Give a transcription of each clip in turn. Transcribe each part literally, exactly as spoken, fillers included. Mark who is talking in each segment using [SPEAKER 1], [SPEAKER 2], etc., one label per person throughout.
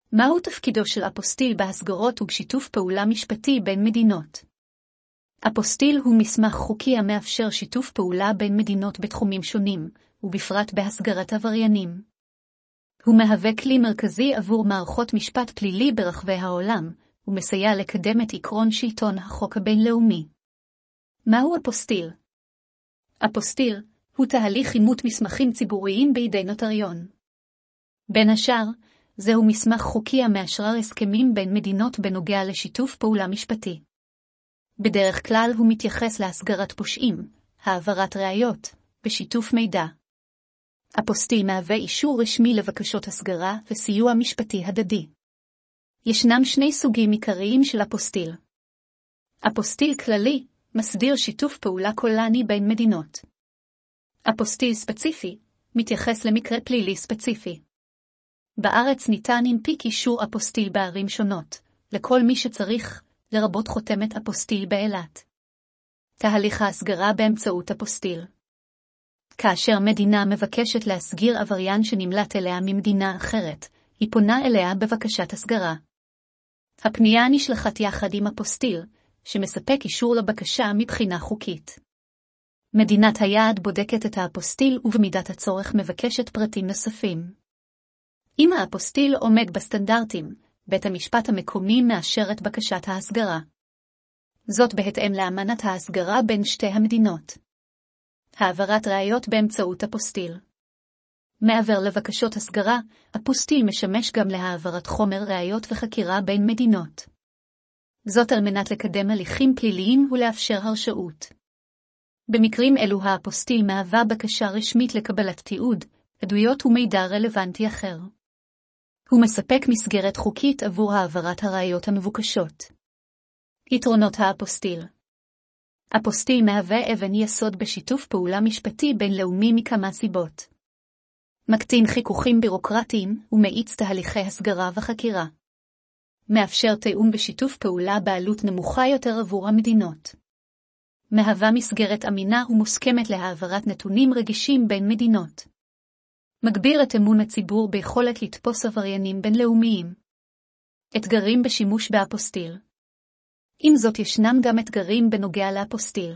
[SPEAKER 1] מהו תפקידו של אפוסטיל בהסגרות ובשיתוף פעולה משפטי בין מדינות? אפוסטיל הוא מסמך חוקי המאפשר שיתוף פעולה בין מדינות בתחומים שונים, ובפרט בהסגרת עבריינים. הוא מהווה כלי מרכזי עבור מערכות משפט פלילי ברחבי העולם, ומסייע לקדם את עקרון שלטון החוק הבינלאומי. מהו אפוסטיל? אפוסטיל הוא תהליך אימות מסמכים ציבוריים בידי נוטריון. בין השאר, זהו מסמך חוקי המאשרר הסכמים בין מדינות בנוגע לשיתוף פעולה משפטי. בדרך כלל הוא מתייחס להסגרת פושעים, העברת ראיות ושיתוף מידע. אפוסטיל מהווה אישור רשמי לבקשות הסגרה וסיוע משפטי הדדי. ישנם שני סוגים עיקריים של אפוסטיל. אפוסטיל כללי מסדיר שיתוף פעולה קולני בין מדינות. אפוסטיל ספציפי מתייחס למקרה פלילי ספציפי. בארץ ניתן הנפיק אישור אפוסטיל בערים שונות, לכל מי שצריך, לרבות חותמת אפוסטיל באילת. תהליך ההסגרה באמצעות אפוסטיל. כאשר מדינה מבקשת להסגיר עבריין שנמלט אליה ממדינה אחרת, היא פונה אליה בבקשת הסגרה. הפנייה נשלחת יחד עם אפוסטיל, שמספק אישור לבקשה מבחינה חוקית. מדינת היעד בודקת את האפוסטיל ובמידת הצורך מבקשת פרטים נוספים. אם האפוסטיל עומד בסטנדרטים, בית המשפט המקומי מאשר את בקשת ההסגרה. זאת בהתאם לאמנת ההסגרה בין שתי המדינות. העברת ראיות באמצעות אפוסטיל. מעבר לבקשות הסגרה, אפוסטיל משמש גם להעברת חומר ראיות וחקירה בין מדינות. זאת על מנת לקדם הליכים פליליים ולאפשר הרשעות. במקרים אלו האפוסטיל מהווה בקשה רשמית לקבלת תיעוד, עדויות ומידע רלוונטי אחר. הוא מספק מסגרת חוקית עבור העברת הראיות המבוקשות. יתרונות האפוסטיל. אפוסטיל מהווה אבן יסוד בשיתוף פעולה משפטי בינלאומי מכמה סיבות. מקטין חיכוכים בירוקרטיים ומאיץ תהליכי הסגרה וחקירה. מאפשר תיאום בשיתוף פעולה בעלות נמוכה יותר עבור המדינות. מהווה מסגרת אמינה ומוסכמת להעברת נתונים רגישים בין מדינות. מגביר את אמון הציבור ביכולת לתפוס עבריינים בינלאומיים. אתגרים בשימוש באפוסטיל. עם זאת ישנם גם אתגרים בנוגע לאפוסטיל.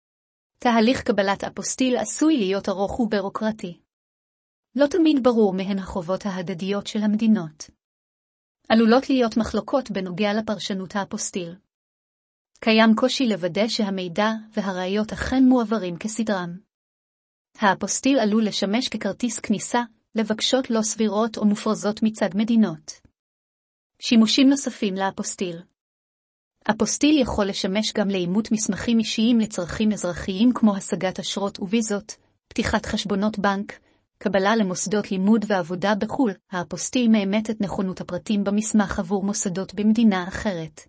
[SPEAKER 1] תהליך קבלת אפוסטיל עשוי להיות ארוך ובירוקרטי. לא תמיד ברור מהן החובות ההדדיות של המדינות. עלולות להיות מחלוקות בנוגע לפרשנות האפוסטיל. קיים קושי לוודא שהמידע והראיות אכן מועברים כסדרם. האפוסטיל עלול לשמש ככרטיס כניסה לבקשות לא סבירות או מופרזות מצד מדינות. שימושים נוספים לאפוסטיל. אפוסטיל יכול לשמש גם לאימות מסמכים אישיים לצרכים אזרחיים כמו השגת אשרות וויזות, פתיחת חשבונות בנק, קבלה למוסדות לימוד ועבודה בחו"ל. האפוסטיל מאמת את נכונות הפרטים במסמך עבור מוסדות במדינה אחרת.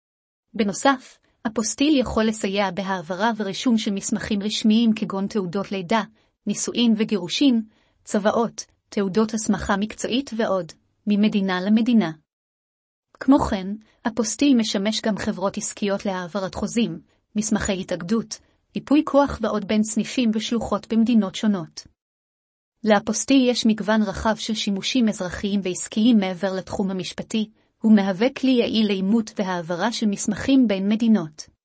[SPEAKER 1] בנוסף, אפוסטיל יכול לסייע בהעברה ורישום של מסמכים רשמיים כגון תעודות לידה, נישואין וגירושין, צוואות, תעודות הסמכה מקצועית ועוד, ממדינה למדינה. כמו כן, אפוסטיל משמש גם חברות עסקיות להעברת חוזים, מסמכי התאגדות, ייפוי כוח ועוד בין סניפים ושלוחות במדינות שונות. לאפוסטיל יש מגוון רחב של שימושים אזרחיים ועסקיים מעבר לתחום המשפטי, הוא מהווה כלי יעיל לאימות והעברה של מסמכים בין מדינות.